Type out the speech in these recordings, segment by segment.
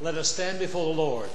Let us stand before the Lord.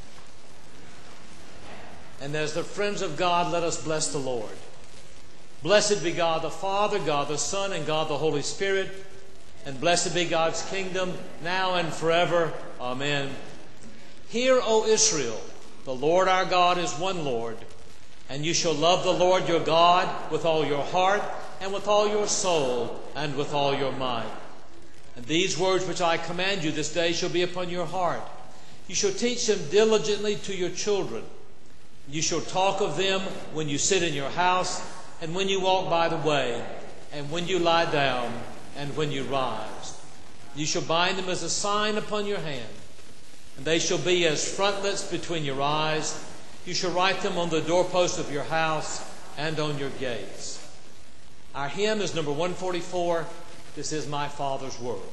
And as the friends of God, let us bless the Lord. Blessed be God the Father, God the Son, and God the Holy Spirit. And blessed be God's kingdom, now and forever. Amen. Hear, O Israel, the Lord our God is one Lord. And you shall love the Lord your God with all your heart, and with all your soul, and with all your might. And these words which I command you this day shall be upon your heart. You shall teach them diligently to your children. You shall talk of them when you sit in your house, and when you walk by the way, and when you lie down, and when you rise. You shall bind them as a sign upon your hand, and they shall be as frontlets between your eyes. You shall write them on the doorposts of your house and on your gates. Our hymn is number 144. This is My Father's World.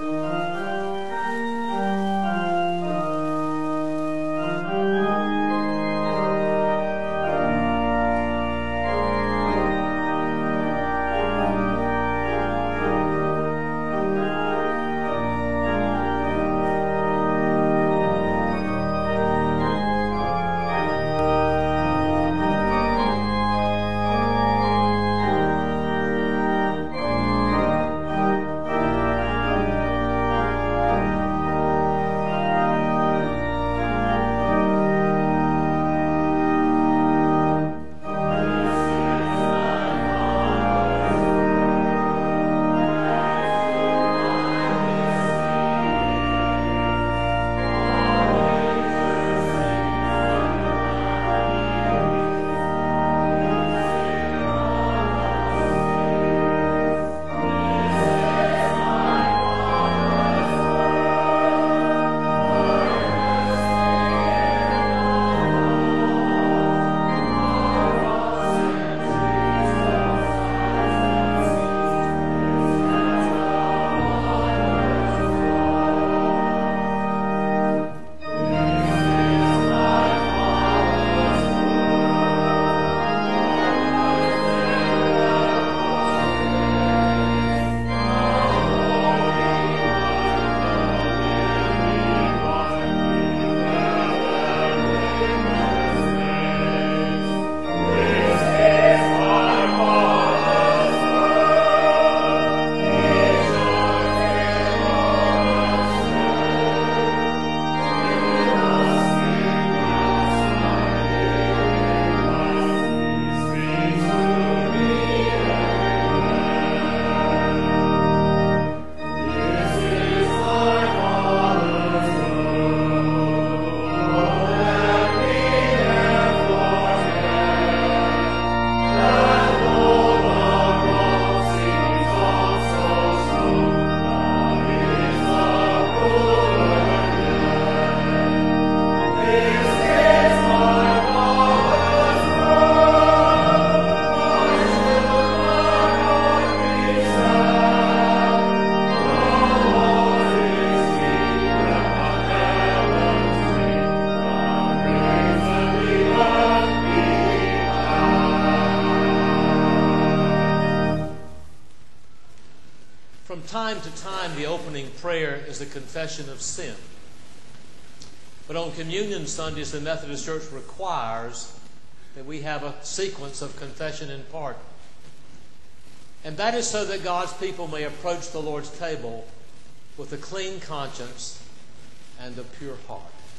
Time to time, the opening prayer is the confession of sin. But on Communion Sundays, the Methodist Church requires that we have a sequence of confession and pardon. And that is so that God's people may approach the Lord's table with a clean conscience and a pure heart.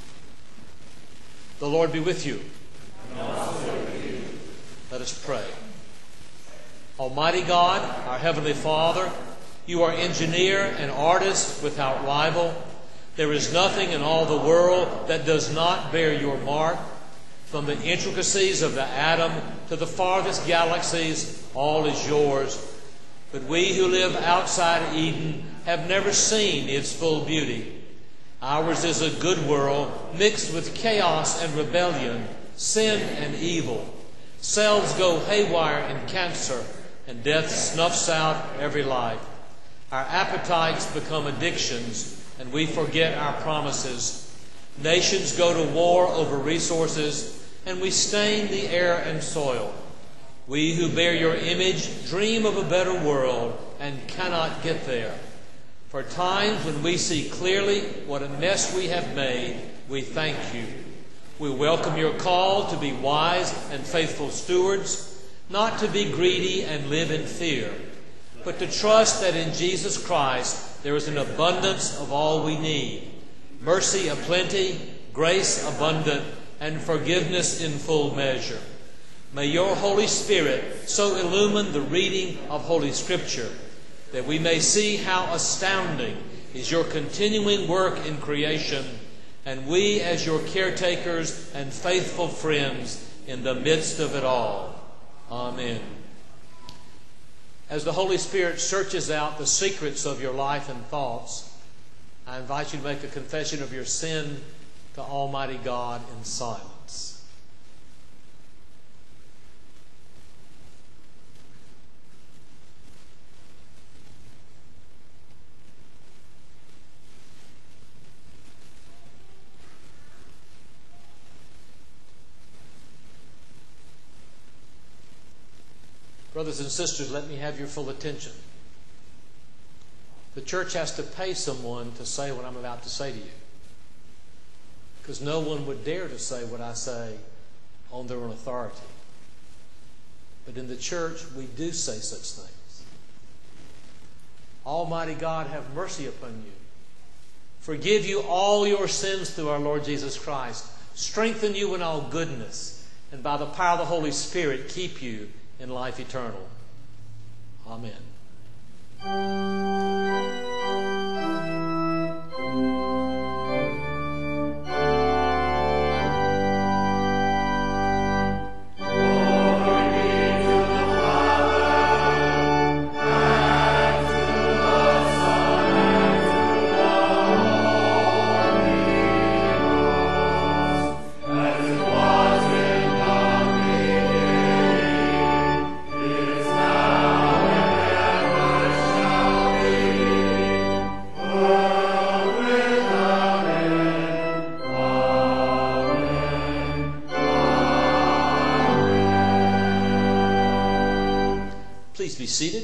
The Lord be with you. And also with you. Let us pray. Almighty God, our Heavenly Father, you are engineer and artist without rival. There is nothing in all the world that does not bear your mark. From the intricacies of the atom to the farthest galaxies, all is yours. But we who live outside Eden have never seen its full beauty. Ours is a good world mixed with chaos and rebellion, sin and evil. Cells go haywire in cancer, and death snuffs out every life. Our appetites become addictions, and we forget our promises. Nations go to war over resources, and we stain the air and soil. We who bear your image dream of a better world and cannot get there. For times when we see clearly what a mess we have made, we thank you. We welcome your call to be wise and faithful stewards, not to be greedy and live in fear, but to trust that in Jesus Christ there is an abundance of all we need, mercy aplenty, grace abundant, and forgiveness in full measure. May your Holy Spirit so illumine the reading of Holy Scripture that we may see how astounding is your continuing work in creation, and we as your caretakers and faithful friends in the midst of it all. Amen. As the Holy Spirit searches out the secrets of your life and thoughts, I invite you to make a confession of your sin to Almighty God in silence. Brothers and sisters, let me have your full attention. The church has to pay someone to say what I'm about to say to you, because no one would dare to say what I say on their own authority. But in the church, we do say such things. Almighty God, have mercy upon you. Forgive you all your sins through our Lord Jesus Christ. Strengthen you in all goodness, and by the power of the Holy Spirit, keep you in life eternal. Amen. Please be seated.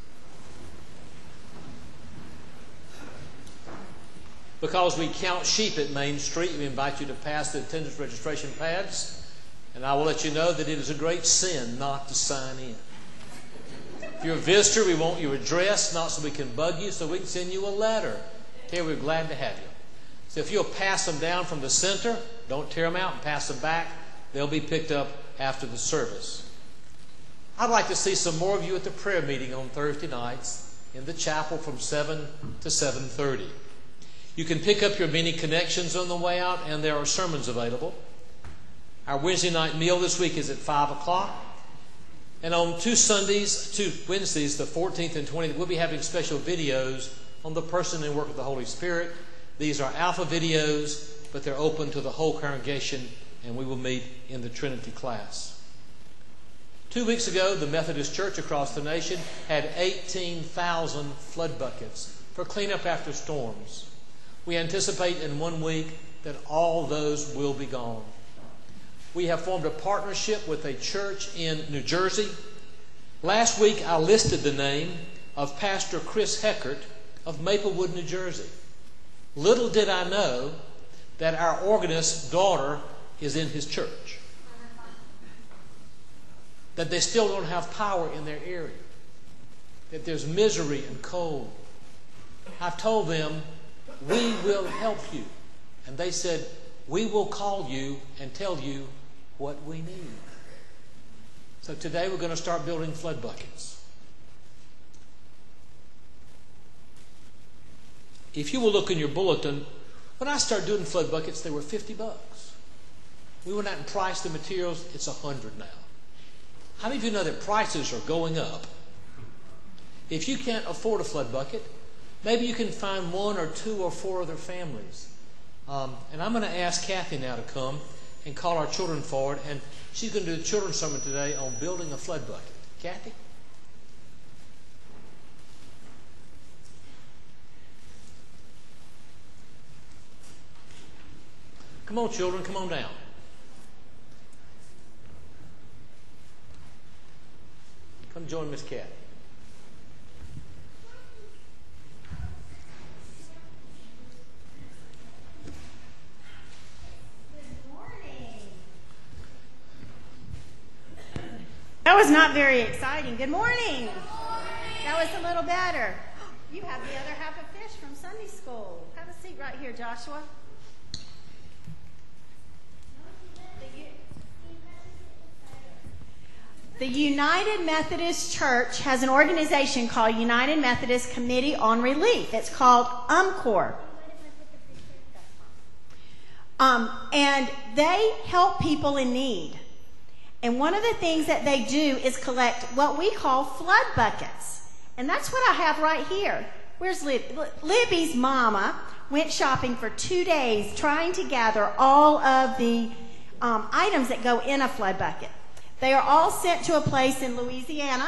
Because we count sheep at Main Street, we invite you to pass the attendance registration pads, and I will let you know that it is a great sin not to sign in. If you're a visitor, we want your address, not so we can bug you, so we can send you a letter. Tell you we're glad to have you. So if you'll pass them down from the center, don't tear them out and pass them back. They'll be picked up after the service. I'd like to see some more of you at the prayer meeting on Thursday nights in the chapel from 7 to 7:30. You can pick up your mini connections on the way out, and there are sermons available. Our Wednesday night meal this week is at 5 o'clock. And on two Wednesdays, the 14th and 20th, we'll be having special videos on the person and work of the Holy Spirit. These are alpha videos, but they're open to the whole congregation, and we will meet in the Trinity class. 2 weeks ago, the Methodist Church across the nation had 18,000 flood buckets for cleanup after storms. We anticipate in 1 week that all those will be gone. We have formed a partnership with a church in New Jersey. Last week, I listed the name of Pastor Chris Heckert of Maplewood, New Jersey. Little did I know that our organist's daughter is in his church, that they still don't have power in their area, that there's misery and cold. I've told them, we will help you. And they said, we will call you and tell you what we need. So today we're going to start building flood buckets. If you will look in your bulletin, when I started doing flood buckets, they were $50. We went out and priced the materials. It's $100 now. How many of you know that prices are going up? If you can't afford a flood bucket, maybe you can find 1 or 2 or 4 other families. And I'm going to ask Kathy now to come and call our children forward, and she's going to do the children's sermon today on building a flood bucket. Kathy? Come on, children, come on down. Come join Miss Kathy. was not very exciting. Good morning. That was a little better. You have the other half of fish from Sunday school. Have a seat right here, Joshua. The United Methodist Church has an organization called United Methodist Committee on Relief. It's called UMCOR. And they help people in need. And one of the things that they do is collect what we call flood buckets. And that's what I have right here. Where's Libby? Libby's mama went shopping for 2 days trying to gather all of the items that go in a flood bucket. They are all sent to a place in Louisiana.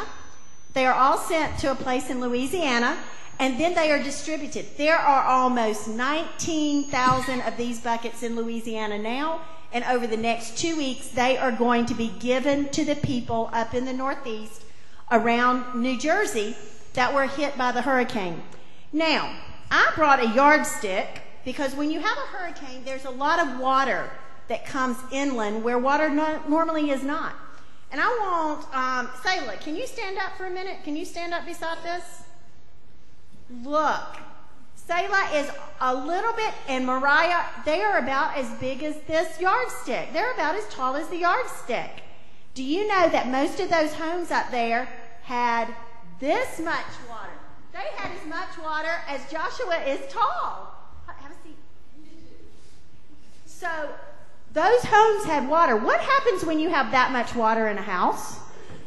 And then they are distributed. There are almost 19,000 of these buckets in Louisiana now. And over the next 2 weeks, they are going to be given to the people up in the Northeast around New Jersey that were hit by the hurricane. Now, I brought a yardstick because when you have a hurricane, there's a lot of water that comes inland where water normally is not. And I want, Sayla, can you stand up for a minute? Can you stand up beside this? Look, Sayla is a little bit, and Mariah, they are about as big as this yardstick. They're about as tall as the yardstick. Do you know that most of those homes up there had this much water? They had as much water as Joshua is tall. Have a seat. So, those homes had water. What happens when you have that much water in a house?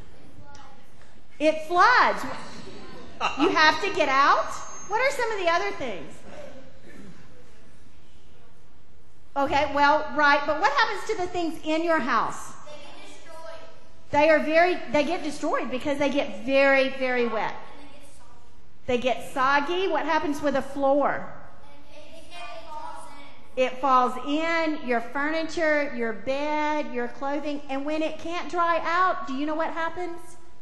It floods. You have to get out. What are some of the other things? Okay, well, right, but what happens to the things in your house? They get destroyed. They get destroyed because they get very, very wet. They get soggy. What happens with a floor? It falls in, your furniture, your bed, your clothing, and when it can't dry out, do you know what happens?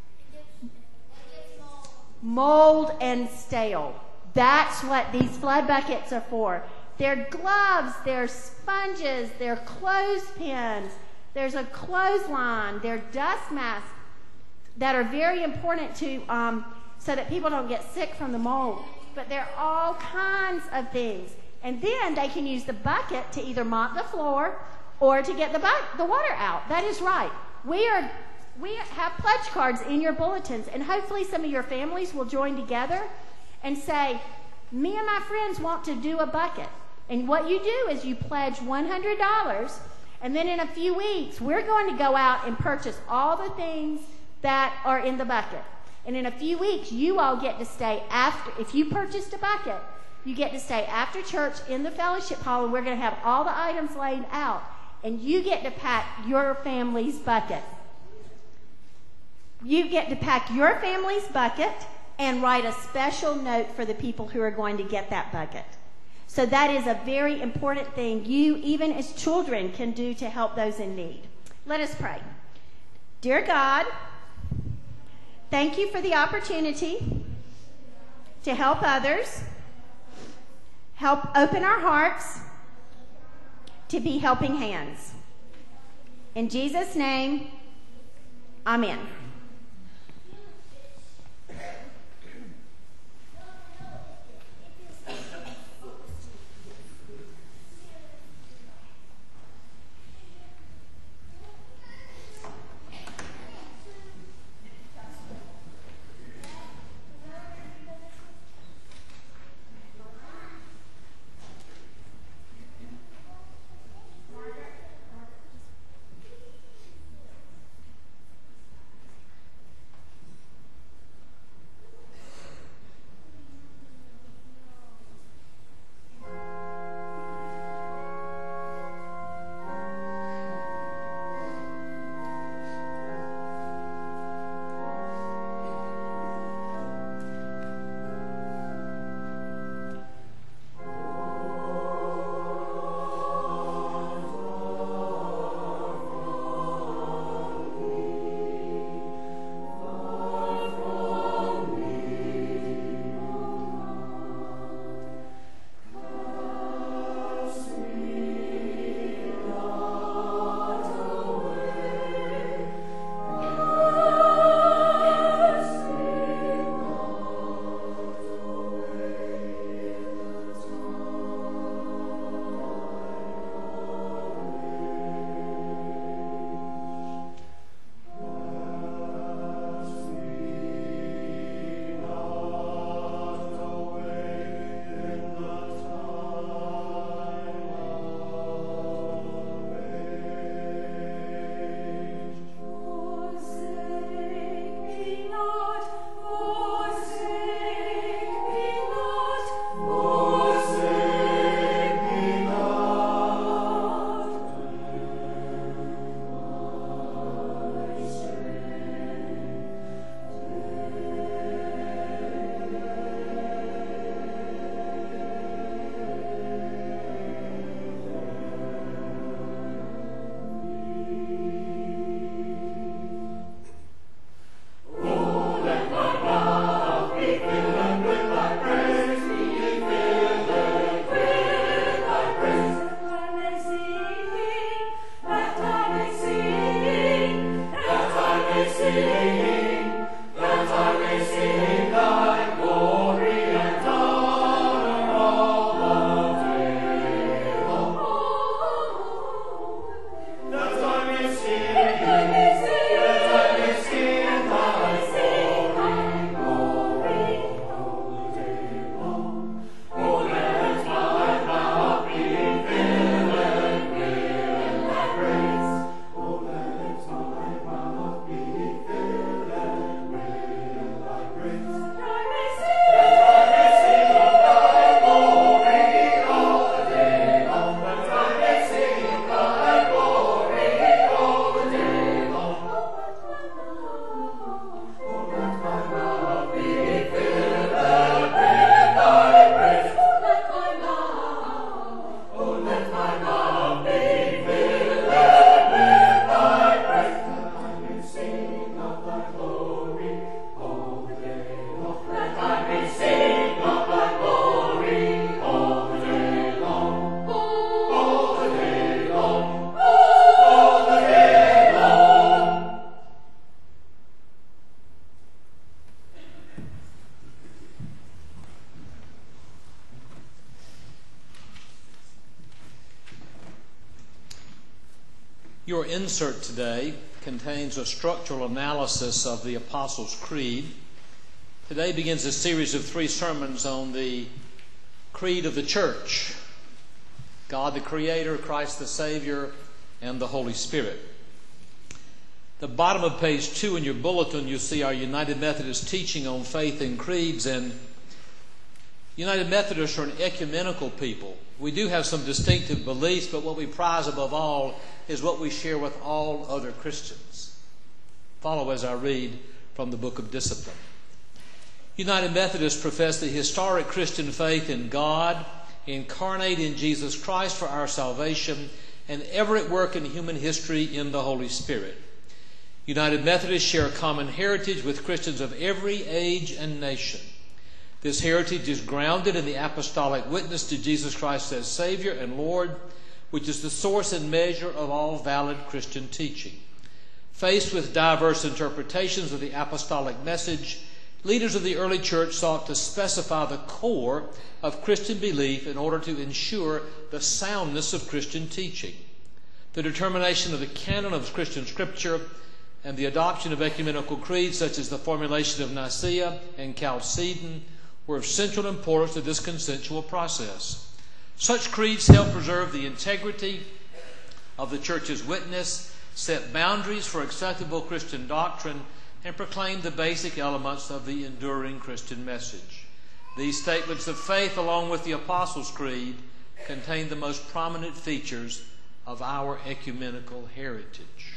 Mold and stale. That's what these flood buckets are for. They're gloves, they're sponges, they're clothespins, there's a clothesline, they're dust masks that are very important to so that people don't get sick from the mold. But there are all kinds of things. And then they can use the bucket to either mop the floor or to get the water out. That is right. We have pledge cards in your bulletins, and hopefully some of your families will join together and say, me and my friends want to do a bucket. And what you do is you pledge $100, and then in a few weeks, we're going to go out and purchase all the things that are in the bucket. And in a few weeks, you all get to stay after. If you purchased a bucket, you get to stay after church in the fellowship hall, and we're going to have all the items laid out. And you get to pack your family's bucket. You get to pack your family's bucket and write a special note for the people who are going to get that bucket. So that is a very important thing you, even as children, can do to help those in need. Let us pray. Dear God, thank you for the opportunity to help others, help open our hearts to be helping hands. In Jesus' name, amen. Your insert today contains a structural analysis of the Apostles' Creed. Today begins a series of 3 sermons on the Creed of the Church: God the Creator, Christ the Savior, and the Holy Spirit. The bottom of page 2 in your bulletin, you'll see our United Methodist teaching on faith and creeds. And United Methodists are an ecumenical people. We do have some distinctive beliefs, but what we prize above all is what we share with all other Christians. Follow as I read from the Book of Discipline. United Methodists profess the historic Christian faith in God, incarnate in Jesus Christ for our salvation, and ever at work in human history in the Holy Spirit. United Methodists share a common heritage with Christians of every age and nation. This heritage is grounded in the apostolic witness to Jesus Christ as Savior and Lord, which is the source and measure of all valid Christian teaching. Faced with diverse interpretations of the apostolic message, leaders of the early church sought to specify the core of Christian belief in order to ensure the soundness of Christian teaching. The determination of the canon of Christian Scripture and the adoption of ecumenical creeds such as the formulation of Nicaea and Chalcedon were of central importance to this consensual process. Such creeds help preserve the integrity of the Church's witness, set boundaries for acceptable Christian doctrine, and proclaim the basic elements of the enduring Christian message. These statements of faith, along with the Apostles' Creed, contain the most prominent features of our ecumenical heritage.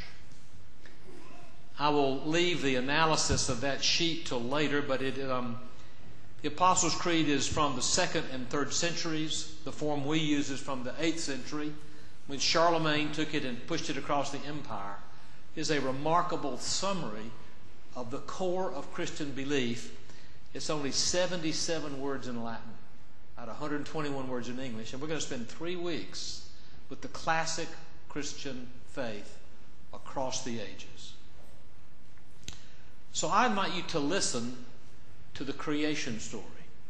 I will leave the analysis of that sheet till later, but the Apostles' Creed is from the 2nd and 3rd centuries. The form we use is from the 8th century, when Charlemagne took it and pushed it across the empire. It is a remarkable summary of the core of Christian belief. It's only 77 words in Latin out of 121 words in English. And we're going to spend 3 weeks with the classic Christian faith across the ages. So I invite you to listen to the creation story.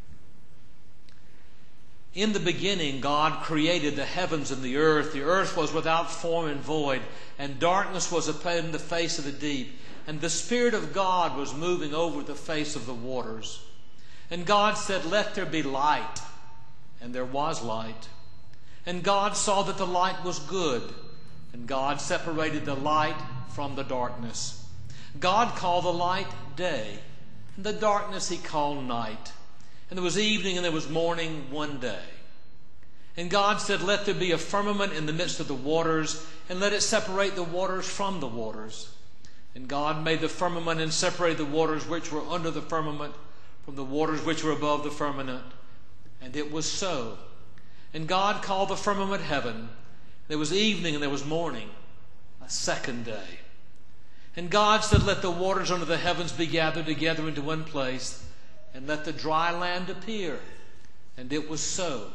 In the beginning, God created the heavens and the earth. The earth was without form and void, and darkness was upon the face of the deep. And the Spirit of God was moving over the face of the waters. And God said, "Let there be light." And there was light. And God saw that the light was good. And God separated the light from the darkness. God called the light day, and the darkness He called night. And there was evening and there was morning one day. And God said, "Let there be a firmament in the midst of the waters, and let it separate the waters from the waters." And God made the firmament and separated the waters which were under the firmament from the waters which were above the firmament. And it was so. And God called the firmament heaven. There was evening and there was morning, a second day. And God said, "Let the waters under the heavens be gathered together into one place, and let the dry land appear." And it was so.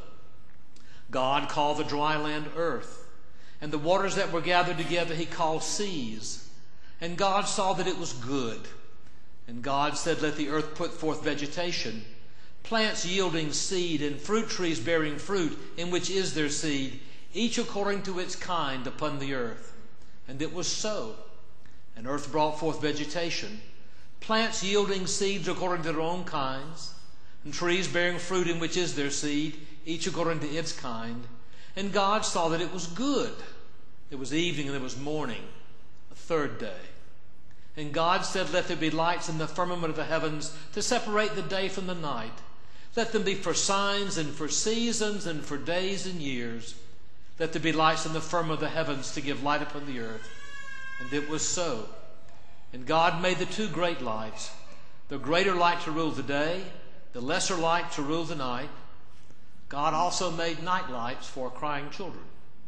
God called the dry land earth, and the waters that were gathered together He called seas. And God saw that it was good. And God said, "Let the earth put forth vegetation, plants yielding seed, and fruit trees bearing fruit, in which is their seed, each according to its kind upon the earth." And it was so. And earth brought forth vegetation, plants yielding seeds according to their own kinds, and trees bearing fruit in which is their seed, each according to its kind. And God saw that it was good. It was evening and there was morning, a third day. And God said, "Let there be lights in the firmament of the heavens to separate the day from the night. Let them be for signs and for seasons and for days and years. Let there be lights in the firmament of the heavens to give light upon the earth." And it was so. And God made the 2 great lights, the greater light to rule the day, the lesser light to rule the night. God also made night lights for crying children.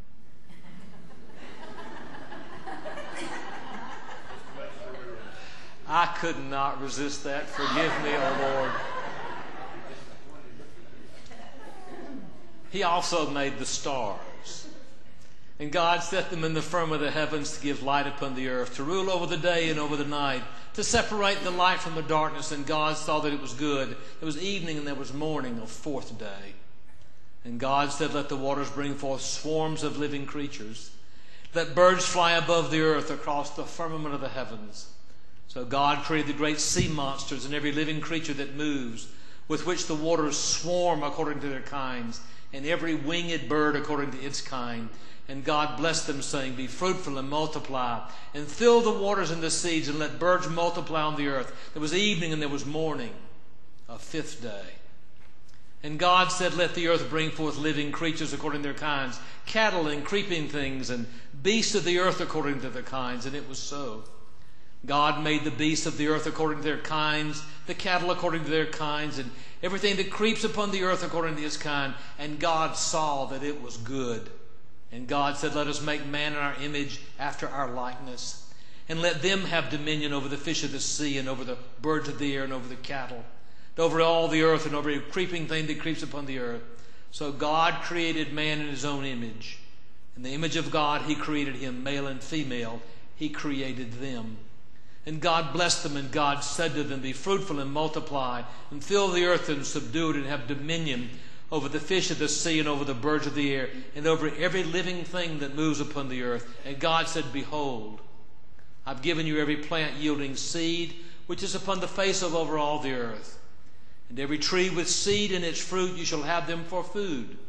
I could not resist that. Forgive me, O Lord. He also made the stars. And God set them in the firmament of the heavens to give light upon the earth, to rule over the day and over the night, to separate the light from the darkness. And God saw that it was good. There was evening and there was morning, a 4th day. And God said, "Let the waters bring forth swarms of living creatures. Let birds fly above the earth across the firmament of the heavens. So God created the great sea monsters and every living creature that moves, with which the waters swarm according to their kinds, and every winged bird according to its kind. And God blessed them, saying, Be fruitful and multiply, and fill the waters and the seas, and let birds multiply on the earth. There was evening and there was morning, a fifth day. And God said, Let the earth bring forth living creatures according to their kinds, cattle and creeping things, and beasts of the earth according to their kinds. And it was so. God made the beasts of the earth according to their kinds, the cattle according to their kinds, and everything that creeps upon the earth according to its kind. And God saw that it was good. And God said, Let us make man in our image after our likeness, and let them have dominion over the fish of the sea, and over the birds of the air, and over the cattle, and over all the earth, and over every creeping thing that creeps upon the earth. So God created man in his own image. In the image of God he created him, male and female, he created them. And God blessed them, and God said to them, Be fruitful and multiply, and fill the earth and subdue it, and have dominion over the fish of the sea, and over the birds of the air, and over every living thing that moves upon the earth. And God said, Behold, I've given you every plant yielding seed, which is upon the face of over all the earth. And every tree with seed in its fruit, you shall have them for food.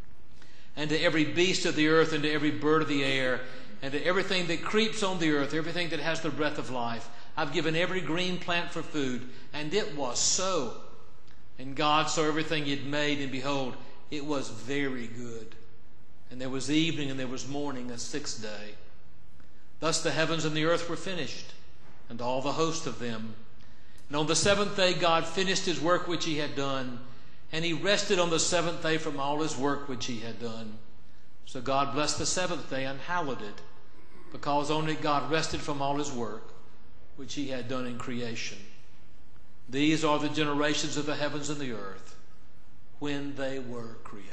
And to every beast of the earth, and to every bird of the air, and to everything that creeps on the earth, everything that has the breath of life, I've given every green plant for food. And it was so. And God saw everything he had made, and behold, it was very good. And there was evening and there was morning, a sixth day. Thus the heavens and the earth were finished, and all the host of them. And on the seventh day God finished his work which he had done, and he rested on the seventh day from all his work which he had done. So God blessed the seventh day and hallowed it, because on it God rested from all his work which he had done in creation. These are the generations of the heavens and the earth when they were created.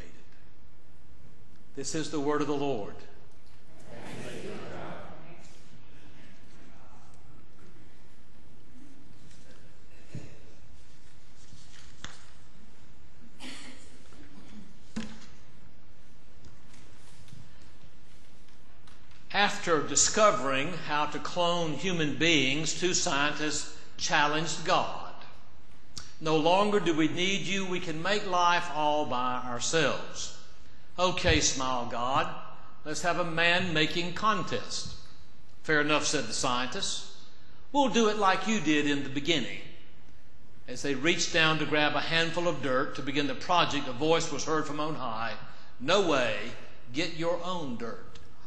This is the word of the Lord. After discovering how to clone human beings, two scientists challenged God. No longer do we need you. We can make life all by ourselves. Okay, smile God. Let's have a man-making contest. Fair enough, said the scientists. We'll do it like you did in the beginning. As they reached down to grab a handful of dirt to begin the project, a voice was heard from on high. No way. Get your own dirt.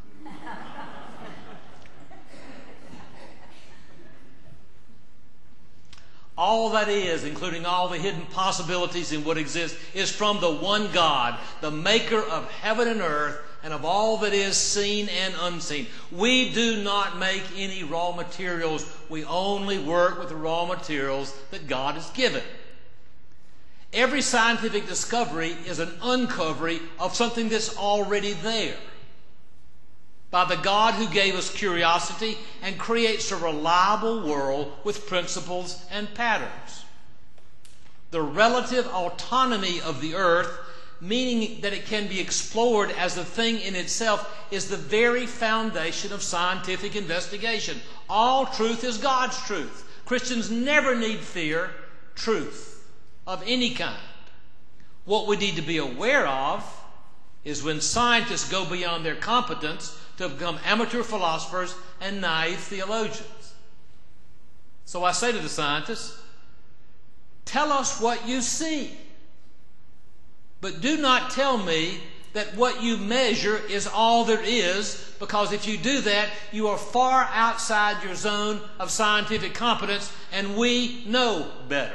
All that is, including all the hidden possibilities in what exists, is from the one God, the maker of heaven and earth, and of all that is seen and unseen. We do not make any raw materials. We only work with the raw materials that God has given. Every scientific discovery is an uncovering of something that's already there by the God who gave us curiosity and creates a reliable world with principles and patterns. The relative autonomy of the earth, meaning that it can be explored as a thing in itself, is the very foundation of scientific investigation. All truth is God's truth. Christians never need fear truth of any kind. What we need to be aware of is when scientists go beyond their competence to become amateur philosophers and naive theologians. So I say to the scientists, tell us what you see. But do not tell me that what you measure is all there is, because if you do that, you are far outside your zone of scientific competence, and we know better.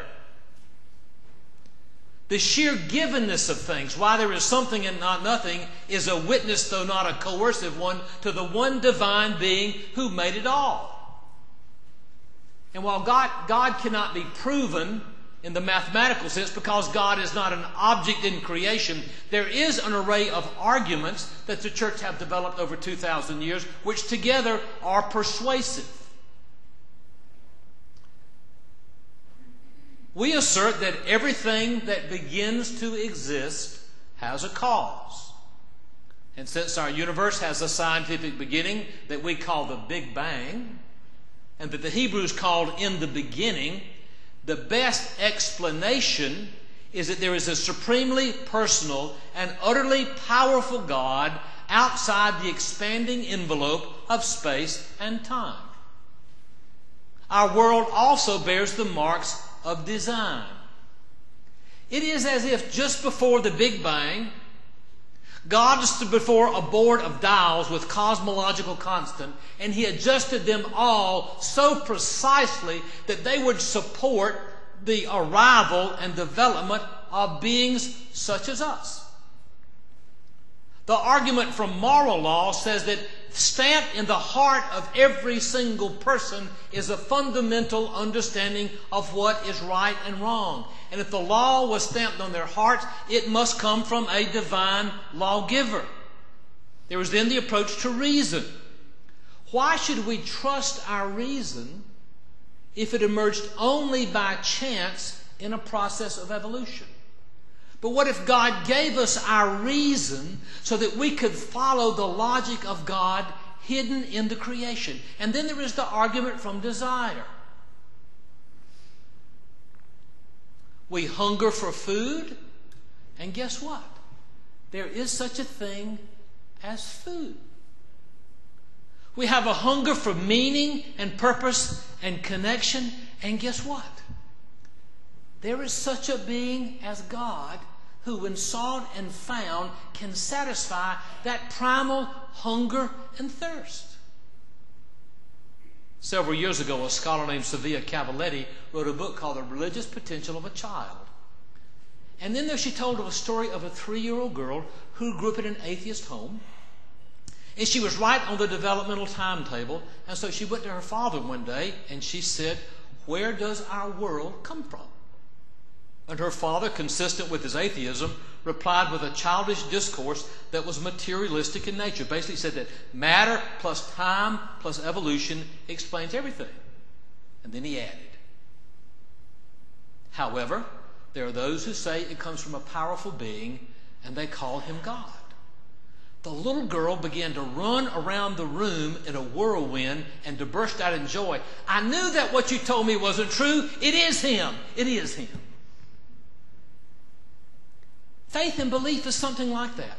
The sheer givenness of things, why there is something and not nothing, is a witness, though not a coercive one, to the one divine being who made it all. And while God cannot be proven in the mathematical sense, because God is not an object in creation, there is an array of arguments that the church have developed over 2,000 years, which together are persuasive. We assert that everything that begins to exist has a cause. And since our universe has a scientific beginning that we call the Big Bang, and that the Hebrews called in the beginning, the best explanation is that there is a supremely personal and utterly powerful God outside the expanding envelope of space and time. Our world also bears the marks of design. It is as if just before the Big Bang, God stood before a board of dials with cosmological constant, and He adjusted them all so precisely that they would support the arrival and development of beings such as us. The argument from moral law says that stamped in the heart of every single person is a fundamental understanding of what is right and wrong. And if the law was stamped on their hearts, it must come from a divine lawgiver. There was then the approach to reason. Why should we trust our reason if it emerged only by chance in a process of evolution? But what if God gave us our reason so that we could follow the logic of God hidden in the creation? And then there is the argument from desire. We hunger for food, and guess what? There is such a thing as food. We have a hunger for meaning and purpose and connection, and guess what? There is such a being as God who, when sought and found, can satisfy that primal hunger and thirst. Several years ago, a scholar named Sevilla Cavalletti wrote a book called The Religious Potential of a Child. And then there she told of a story of a 3-year-old girl who grew up in an atheist home. And she was right on the developmental timetable. And so she went to her father one day and she said, "Where does our world come from?" And her father, consistent with his atheism, replied with a childish discourse that was materialistic in nature. Basically said that matter plus time plus evolution explains everything. And then he added, "However, there are those who say it comes from a powerful being, and they call him God." The little girl began to run around the room in a whirlwind and to burst out in joy. "I knew that what you told me wasn't true. It is him. It is him." Faith and belief is something like that.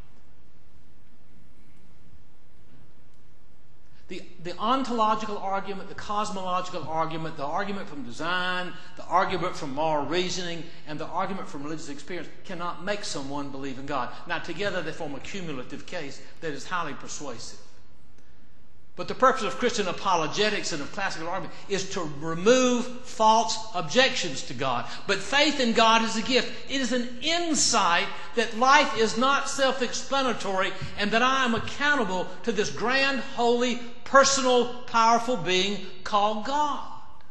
The ontological argument, the cosmological argument, the argument from design, the argument from moral reasoning, and the argument from religious experience cannot make someone believe in God. Now, together they form a cumulative case that is highly persuasive. But the purpose of Christian apologetics and of classical argument is to remove false objections to God. But faith in God is a gift. It is an insight that life is not self-explanatory and that I am accountable to this grand, holy, personal, powerful being called God.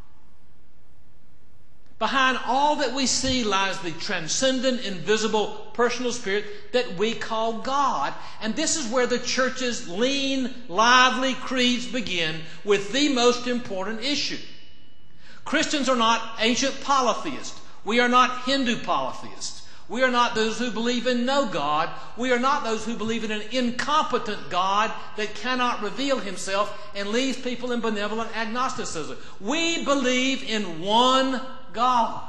Behind all that we see lies the transcendent, invisible, personal spirit that we call God. And this is where the church's lean, lively creeds begin with the most important issue. Christians are not ancient polytheists. We are not Hindu polytheists. We are not those who believe in no God. We are not those who believe in an incompetent God that cannot reveal himself and leaves people in benevolent agnosticism. We believe in one God.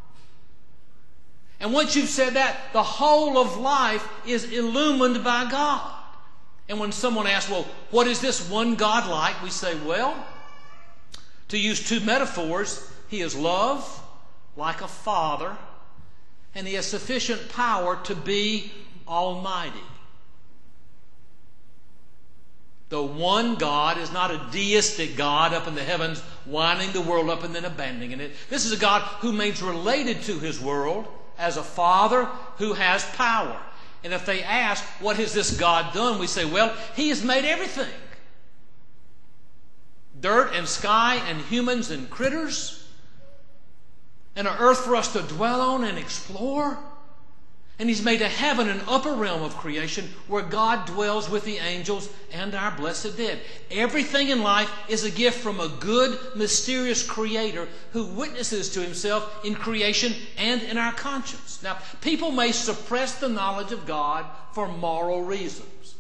And once you've said that, the whole of life is illumined by God. And when someone asks, well, what is this one God like? We say, well, to use two metaphors, he is love, like a father, and he has sufficient power to be almighty. The one God is not a deistic God up in the heavens, winding the world up and then abandoning it. This is a God who remains related to his world as a father who has power. And if they ask, what has this God done? We say, well, he has made everything. Dirt and sky and humans and critters. And an earth for us to dwell on and explore. And he's made a heaven, an upper realm of creation where God dwells with the angels and our blessed dead. Everything in life is a gift from a good, mysterious creator who witnesses to himself in creation and in our conscience. Now, people may suppress the knowledge of God for moral reasons.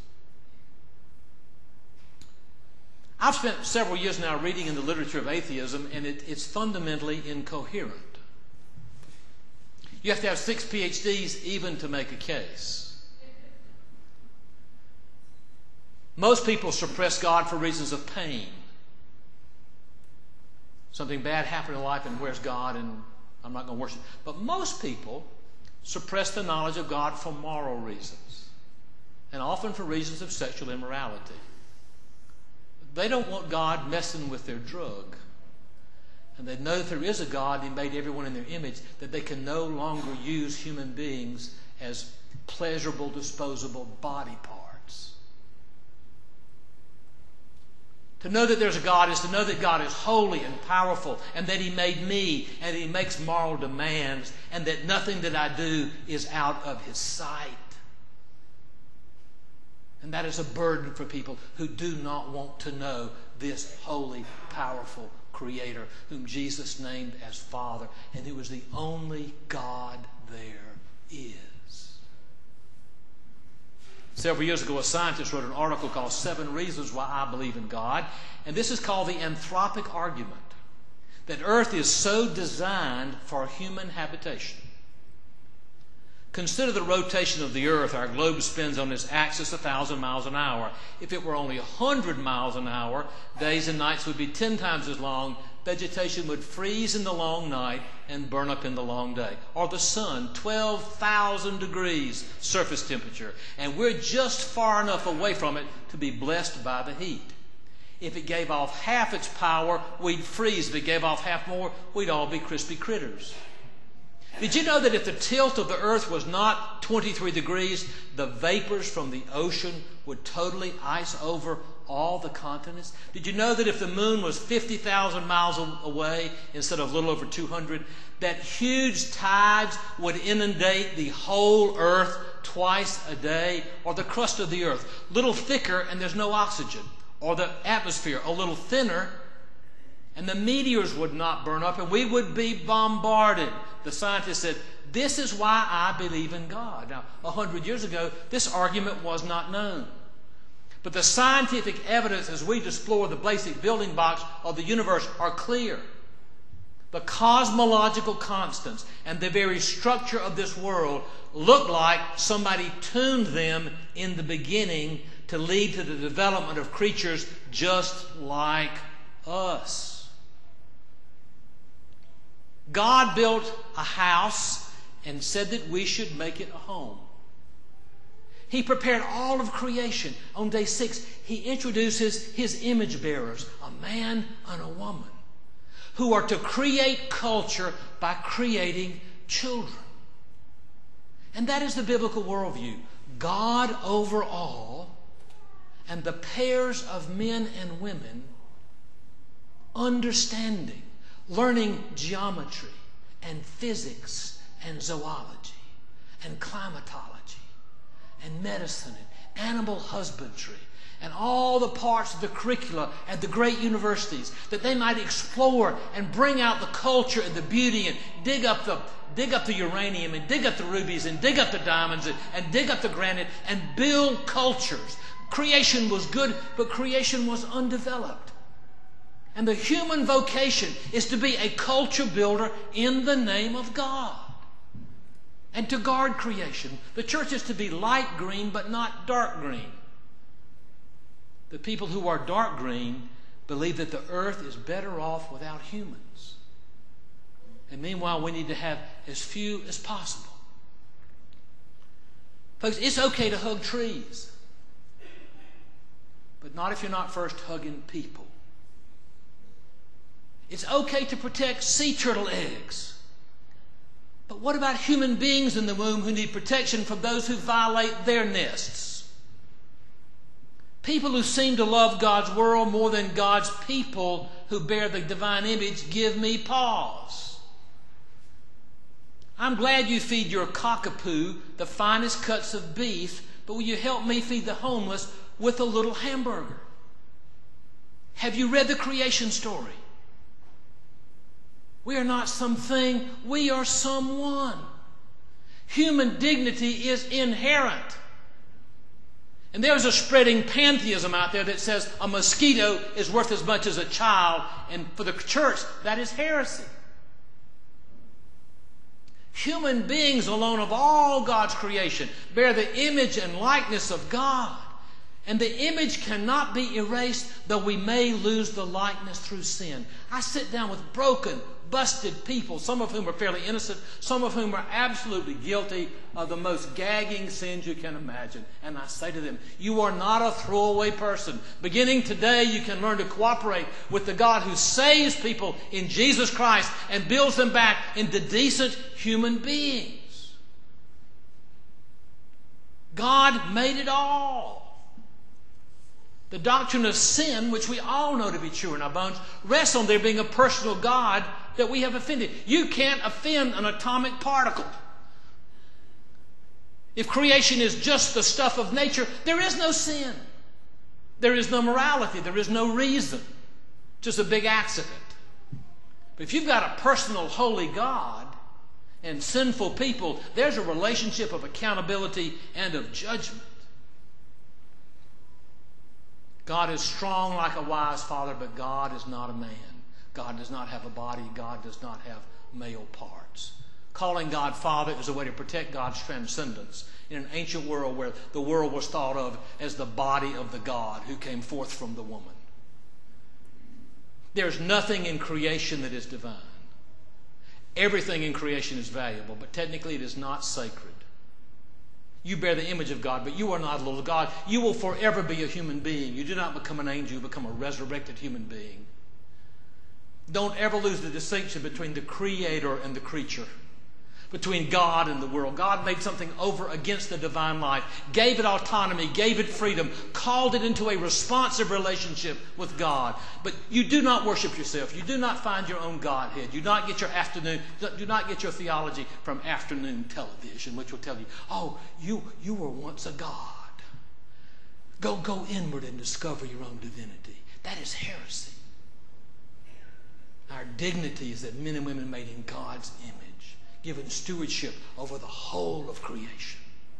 I've spent several years now reading in the literature of atheism, and it's fundamentally incoherent. You have to have 6 PhDs even to make a case. Most people suppress God for reasons of pain. Something bad happened in life, and where's God, and I'm not going to worship. But most people suppress the knowledge of God for moral reasons, and often for reasons of sexual immorality. They don't want God messing with their drug. And they know that there is a God, He made everyone in their image, that they can no longer use human beings as pleasurable, disposable body parts. To know that there's a God is to know that God is holy and powerful, and that He made me, and He makes moral demands, and that nothing that I do is out of His sight. And that is a burden for people who do not want to know this holy, powerful Creator whom Jesus named as Father, and who is the only God there is. Several years ago, a scientist wrote an article called 7 Reasons Why I Believe in God, and this is called the anthropic argument, that Earth is so designed for human habitation. Consider the rotation of the Earth. Our globe spins on its axis 1,000 miles an hour. If it were only 100 miles an hour, days and nights would be 10 times as long. Vegetation would freeze in the long night and burn up in the long day. Or the sun, 12,000 degrees surface temperature, and we're just far enough away from it to be blessed by the heat. If it gave off half its power, we'd freeze. If it gave off half more, we'd all be crispy critters. Did you know that if the tilt of the Earth was not 23 degrees, the vapors from the ocean would totally ice over all the continents? Did you know that if the moon was 50,000 miles away instead of a little over 200, that huge tides would inundate the whole Earth twice a day? Or the crust of the Earth, a little thicker and there's no oxygen. Or the atmosphere, a little thinner, and the meteors would not burn up, and we would be bombarded. The scientist said, this is why I believe in God. Now, 100 years ago, this argument was not known. But the scientific evidence as we explore the basic building blocks of the universe are clear. The cosmological constants and the very structure of this world look like somebody tuned them in the beginning to lead to the development of creatures just like us. God built a house and said that we should make it a home. He prepared all of creation. On day 6, He introduces His image bearers, a man and a woman, who are to create culture by creating children. And that is the biblical worldview. God over all, and the pairs of men and women understanding, learning geometry and physics and zoology and climatology and medicine and animal husbandry and all the parts of the curricula at the great universities, that they might explore and bring out the culture and the beauty and dig up the uranium and dig up the rubies and dig up the diamonds and dig up the granite and build cultures. Creation was good, but creation was undeveloped. And the human vocation is to be a culture builder in the name of God and to guard creation. The church is to be light green but not dark green. The people who are dark green believe that the earth is better off without humans. And meanwhile, we need to have as few as possible. Folks, it's okay to hug trees, but not if you're not first hugging people. It's okay to protect sea turtle eggs. But what about human beings in the womb who need protection from those who violate their nests? People who seem to love God's world more than God's people who bear the divine image give me pause. I'm glad you feed your cockapoo the finest cuts of beef, but will you help me feed the homeless with a little hamburger? Have you read the creation story? We are not something, we are someone. Human dignity is inherent. And there's a spreading pantheism out there that says a mosquito is worth as much as a child. And for the church, that is heresy. Human beings alone of all God's creation bear the image and likeness of God. And the image cannot be erased, though we may lose the likeness through sin. I sit down with broken, busted people, some of whom are fairly innocent, some of whom are absolutely guilty of the most gagging sins you can imagine. And I say to them, you are not a throwaway person. Beginning today, you can learn to cooperate with the God who saves people in Jesus Christ and builds them back into decent human beings. God made it all. The doctrine of sin, which we all know to be true in our bones, rests on there being a personal God that we have offended. You can't offend an atomic particle. If creation is just the stuff of nature, there is no sin. There is no morality. There is no reason. Just a big accident. But if you've got a personal, holy God and sinful people, there's a relationship of accountability and of judgment. God is strong like a wise father, but God is not a man. God does not have a body. God does not have male parts. Calling God Father is a way to protect God's transcendence in an ancient world where the world was thought of as the body of the God who came forth from the woman. There's nothing in creation that is divine. Everything in creation is valuable, but technically it is not sacred. You bear the image of God, but you are not a little God. You will forever be a human being. You do not become an angel, you become a resurrected human being. Don't ever lose the distinction between the creator and the creature, between God and the world. God made something over against the divine life, gave it autonomy, gave it freedom, called it into a responsive relationship with God. But you do not worship yourself. You do not find your own Godhead. You do not get your theology from afternoon television, which will tell you, oh, you were once a God. Go inward and discover your own divinity. That is heresy. Our dignity is that men and women made in God's image, given stewardship over the whole of creation.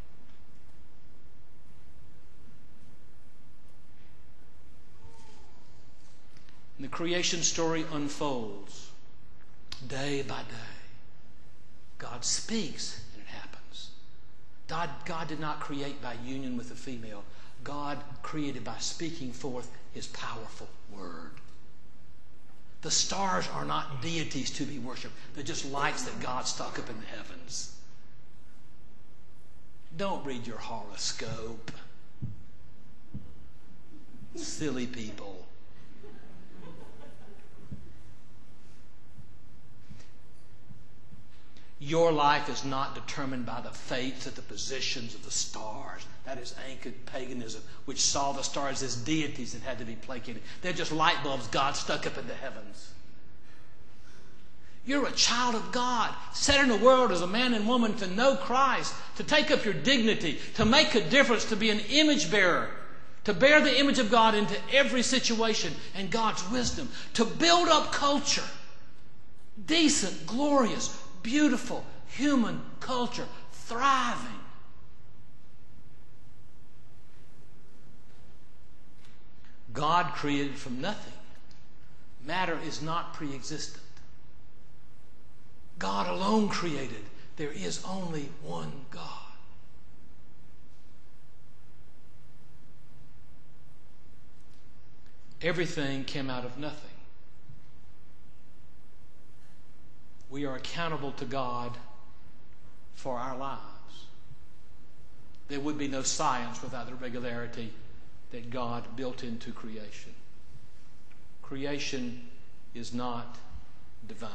And the creation story unfolds day by day. God speaks and it happens. God did not create by union with a female. God created by speaking forth His powerful word. The stars are not deities to be worshipped. They're just lights that God stuck up in the heavens. Don't read your horoscope. Silly people. Your life is not determined by the fates of the positions of the stars. That is ancient paganism, which saw the stars as deities that had to be placated. They're just light bulbs God stuck up in the heavens. You're a child of God, set in the world as a man and woman to know Christ, to take up your dignity, to make a difference, to be an image bearer, to bear the image of God into every situation and God's wisdom, to build up culture, decent, glorious, beautiful, human culture, thriving. God created from nothing. Matter is not pre-existent. God alone created. There is only one God. Everything came out of nothing. We are accountable to God for our lives. There would be no science without the regularity that God built into creation. Creation is not divine.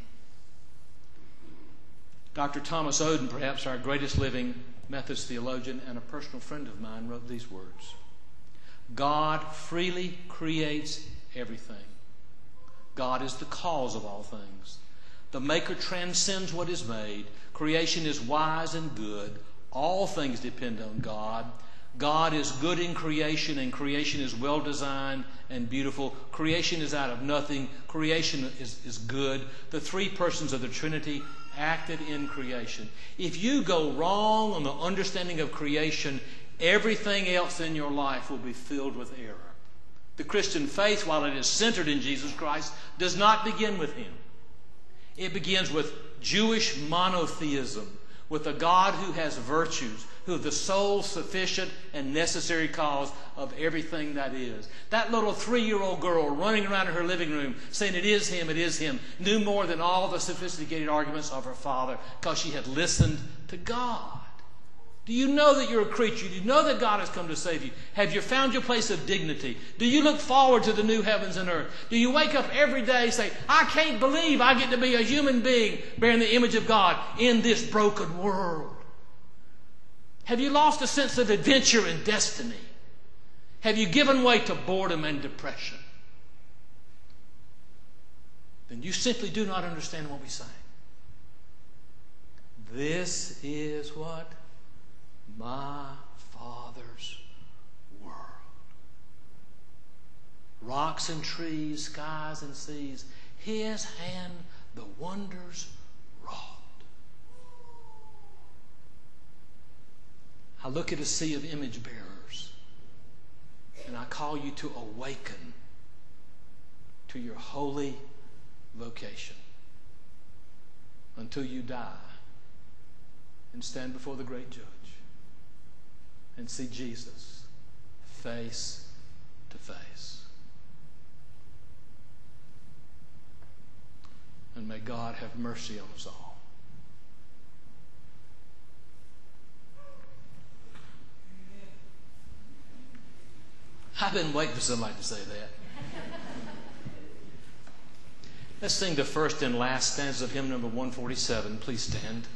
Dr. Thomas Oden, perhaps our greatest living Methodist theologian and a personal friend of mine, wrote these words: God freely creates everything. God is the cause of all things. The Maker transcends what is made. Creation is wise and good. All things depend on God. God is good in creation, and creation is well designed and beautiful. Creation is out of nothing. Creation is good. The three persons of the Trinity acted in creation. If you go wrong on the understanding of creation, everything else in your life will be filled with error. The Christian faith, while it is centered in Jesus Christ, does not begin with Him. It begins with Jewish monotheism, with a God who has virtues, who is the sole sufficient and necessary cause of everything that is. That little 3-year-old girl running around in her living room saying, "It is Him," knew more than all the sophisticated arguments of her father because she had listened to God. Do you know that you're a creature? Do you know that God has come to save you? Have you found your place of dignity? Do you look forward to the new heavens and earth? Do you wake up every day and say, "I can't believe I get to be a human being bearing the image of God in this broken world"? Have you lost a sense of adventure and destiny? Have you given way to boredom and depression? Then you simply do not understand what we say. This is what my Father's world. Rocks and trees, skies and seas, His hand the wonders wrought. I look at a sea of image bearers, and I call you to awaken to your holy vocation until you die and stand before the great Judge and see Jesus face to face. And may God have mercy on us all. I've been waiting for somebody to say that. Let's sing the first and last stanza of hymn number 147. Please stand.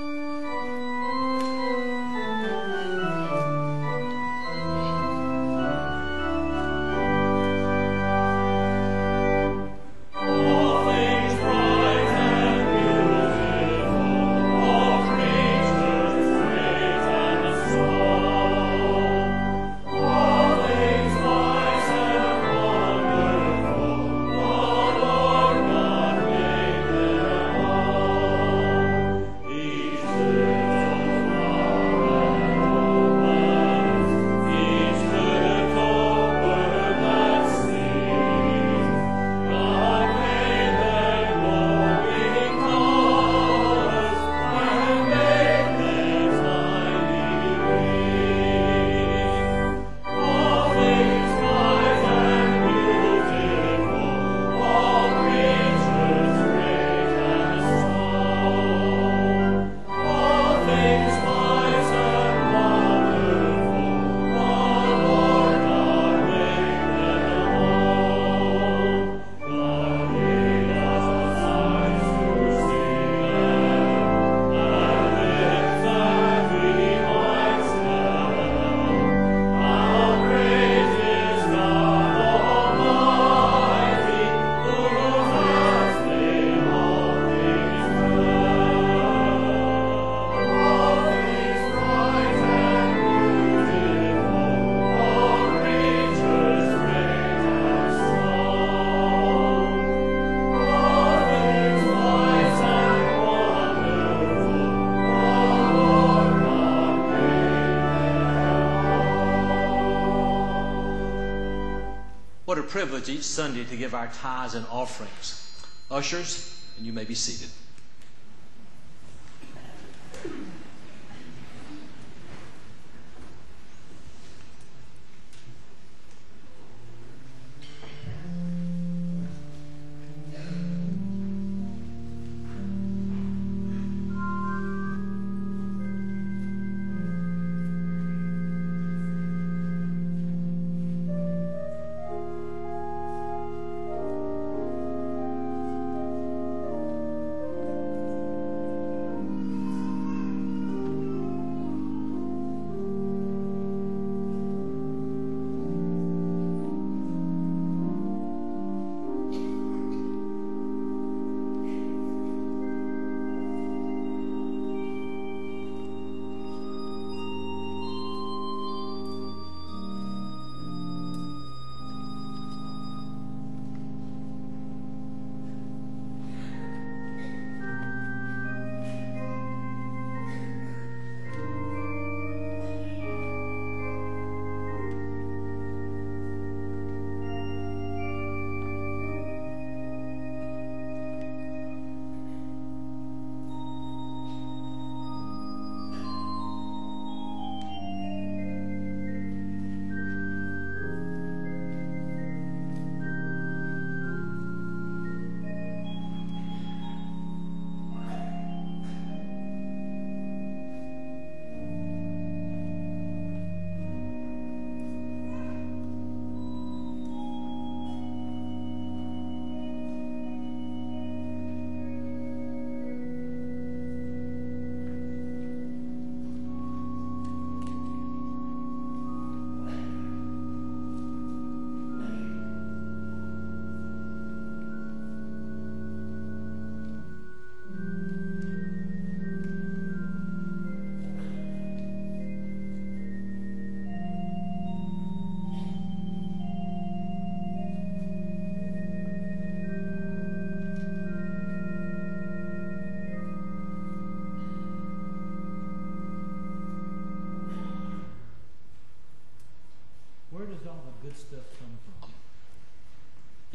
What a privilege each Sunday to give our tithes and offerings. Ushers, and you may be seated.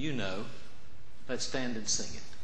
you know. Let's stand and sing it.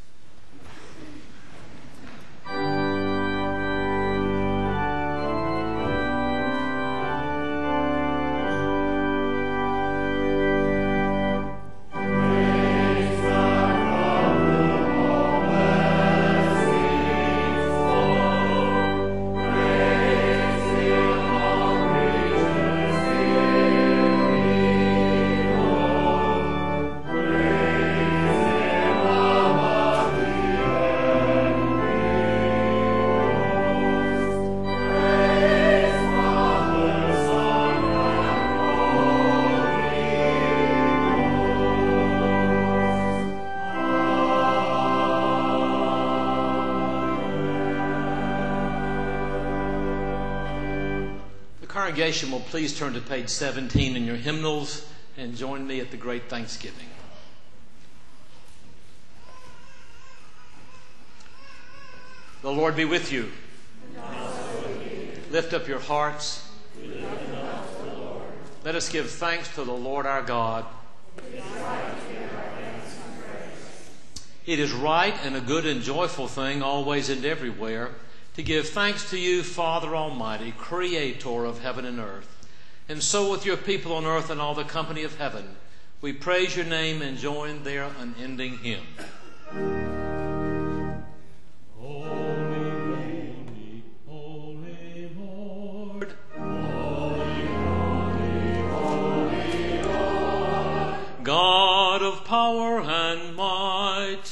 Congregation will please turn to page 17 in your hymnals and join me at the Great Thanksgiving. The Lord be with you. Lift up your hearts. Let us give thanks to the Lord our God. It is right and a good and joyful thing always and everywhere to give thanks to you, Father Almighty, Creator of heaven and earth. And so with your people on earth and all the company of heaven, we praise your name and join their unending hymn. Holy, holy, holy Lord. Holy, holy, holy Lord. God of power and might.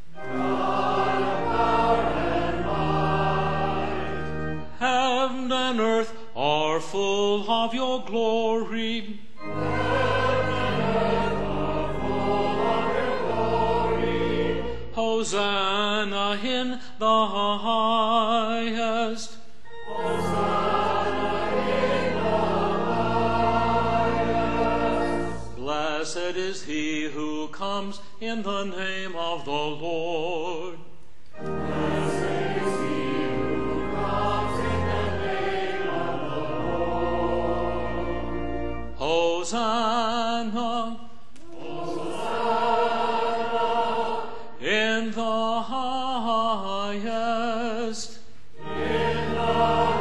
Heaven and earth are full of your glory. Heaven and earth are full of your glory. Hosanna in the highest. Hosanna in the highest. Blessed is he who comes in the name of the Lord. Hosanna, Hosanna, in the highest, in the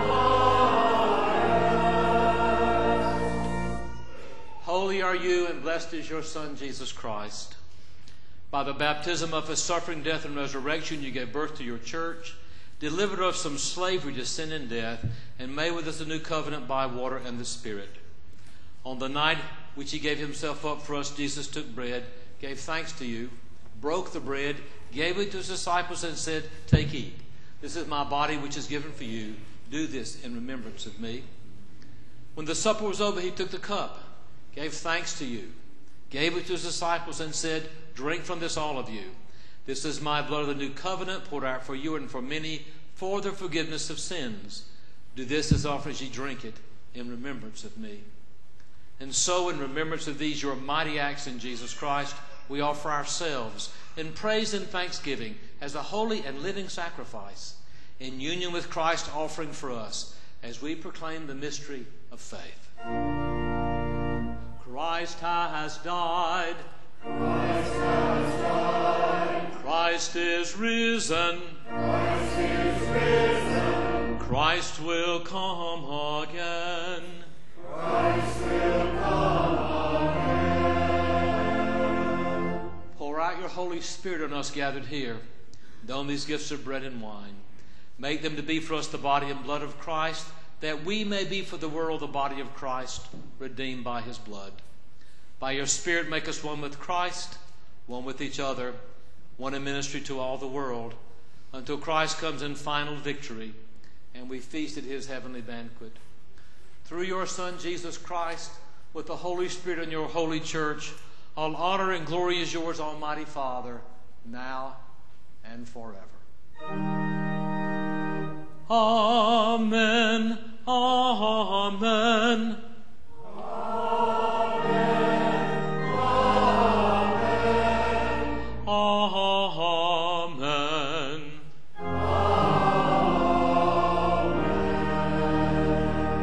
highest. Holy are you, and blessed is your Son, Jesus Christ. By the baptism of his suffering, death, and resurrection, you gave birth to your church, delivered us from slavery to sin and death, and made with us a new covenant by water and the Spirit. On the night which he gave himself up for us, Jesus took bread, gave thanks to you, broke the bread, gave it to his disciples, and said, "Take, eat. This is my body which is given for you. Do this in remembrance of me." When the supper was over, he took the cup, gave thanks to you, gave it to his disciples, and said, "Drink from this, all of you. This is my blood of the new covenant, poured out for you and for many for the forgiveness of sins. Do this as often as ye drink it in remembrance of me." And so, in remembrance of these your mighty acts in Jesus Christ, we offer ourselves in praise and thanksgiving as a holy and living sacrifice, in union with Christ offering for us, as we proclaim the mystery of faith. Christ has died. Christ has died. Christ is risen. Christ is risen. Christ will come again. Christ will come again. Pour out your Holy Spirit on us gathered here, and on these gifts of bread and wine. Make them to be for us the body and blood of Christ, that we may be for the world the body of Christ, redeemed by his blood. By your Spirit make us one with Christ, one with each other, one in ministry to all the world, until Christ comes in final victory, and we feast at his heavenly banquet. Through your Son, Jesus Christ, with the Holy Spirit and your holy church, all honor and glory is yours, Almighty Father, now and forever. Amen. Amen. Amen. Amen.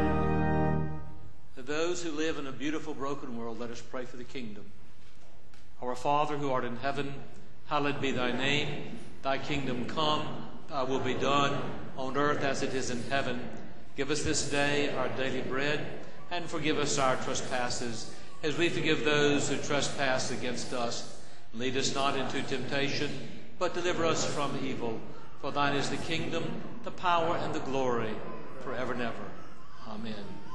Those who live in a beautiful, broken world, let us pray for the kingdom. Our Father who art in heaven, hallowed be thy name. Thy kingdom come, thy will be done, on earth as it is in heaven. Give us this day our daily bread, and forgive us our trespasses, as we forgive those who trespass against us. Lead us not into temptation, but deliver us from evil. For thine is the kingdom, the power, and the glory, forever and ever. Amen.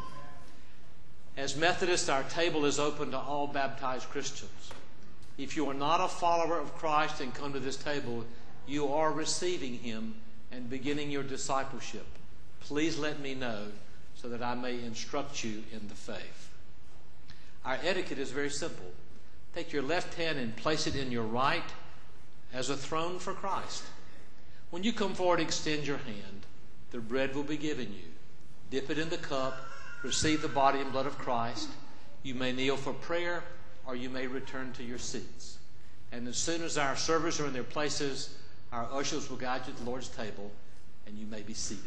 As Methodists, our table is open to all baptized Christians. If you are not a follower of Christ and come to this table, you are receiving him and beginning your discipleship. Please let me know so that I may instruct you in the faith. Our etiquette is very simple. Take your left hand and place it in your right as a throne for Christ. When you come forward, extend your hand. The bread will be given you. Dip it in the cup. Receive the body and blood of Christ. You may kneel for prayer, or you may return to your seats. And as soon as our servers are in their places, our ushers will guide you to the Lord's table, and you may be seated.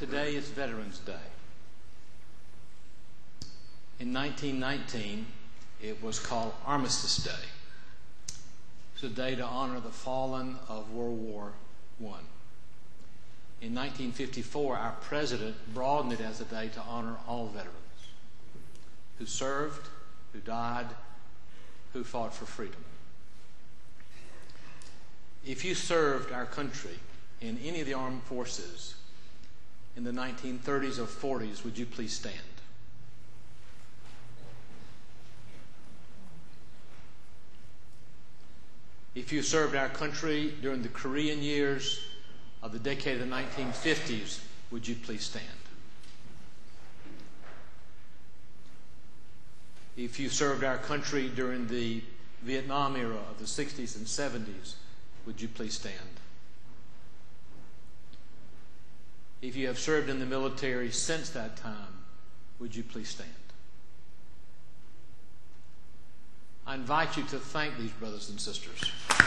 Today is Veterans Day. In 1919, it was called Armistice Day. It's a day to honor the fallen of World War I. In 1954, our president broadened it as a day to honor all veterans who served, who died, who fought for freedom. If you served our country in any of the armed forces in the 1930s or 40s, would you please stand? If you served our country during the Korean years of the decade of the 1950s, would you please stand? If you served our country during the Vietnam era of the 60s and 70s, would you please stand? If you have served in the military since that time, would you please stand? I invite you to thank these brothers and sisters.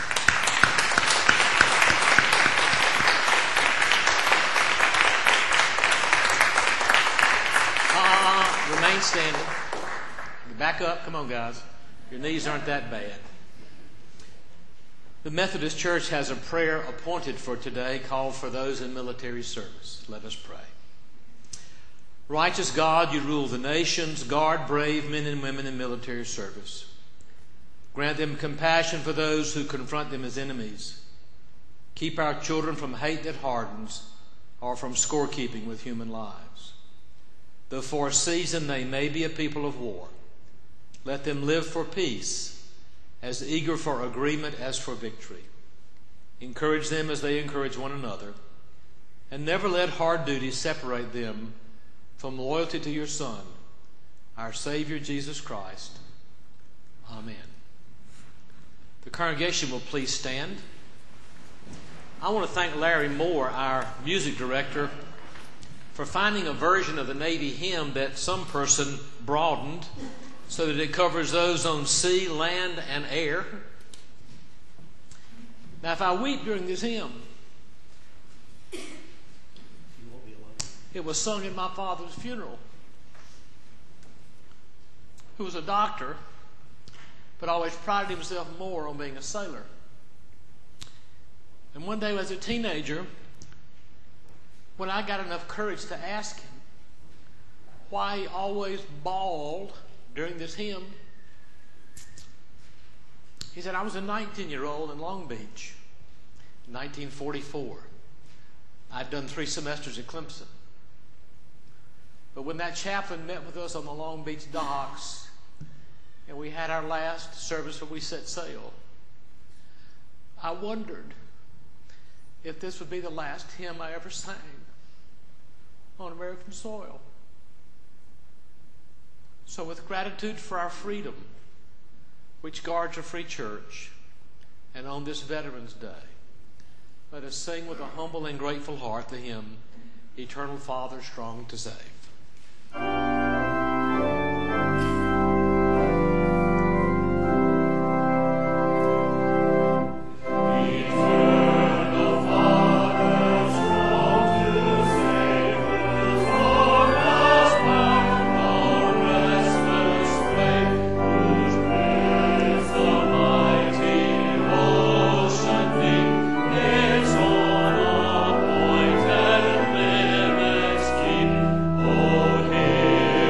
Remain standing. Back up. Come on, guys. Your knees aren't that bad. The Methodist Church has a prayer appointed for today called for those in military service. Let us pray. Righteous God, you rule the nations. Guard brave men and women in military service. Grant them compassion for those who confront them as enemies. Keep our children from hate that hardens or from scorekeeping with human lives. Though for a season they may be a people of war, let them live for peace, as eager for agreement as for victory. Encourage them as they encourage one another, and never let hard duty separate them from loyalty to your Son, our Savior Jesus Christ. Amen. The congregation will please stand. I want to thank Larry Moore, our music director, for finding a version of the Navy hymn that some person broadened so that it covers those on sea, land, and air. Now, if I weep during this hymn, it was sung at my father's funeral, who was a doctor, but always prided himself more on being a sailor. And one day as a teenager, when I got enough courage to ask him why he always bawled during this hymn, he said, I was a 19-year-old in Long Beach in 1944. I'd done 3 semesters at Clemson. But when that chaplain met with us on the Long Beach docks and we had our last service where we set sail, I wondered if this would be the last hymn I ever sang on American soil. So with gratitude for our freedom, which guards a free church, and on this Veterans Day, let us sing with a humble and grateful heart the hymn, Eternal Father, Strong to Save. Oh,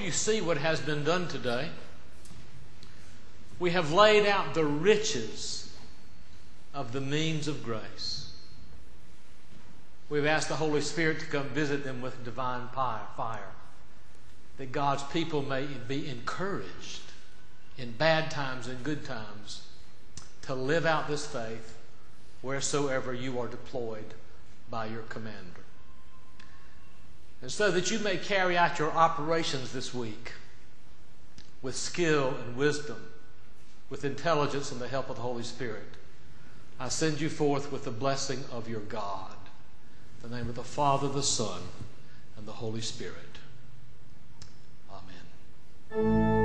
you see what has been done today. We have laid out the riches of the means of grace. We've asked the Holy Spirit to come visit them with divine fire, that God's people may be encouraged in bad times and good times to live out this faith wheresoever you are deployed by your commander. And so that you may carry out your operations this week with skill and wisdom, with intelligence and the help of the Holy Spirit, I send you forth with the blessing of your God. In the name of the Father, the Son, and the Holy Spirit. Amen.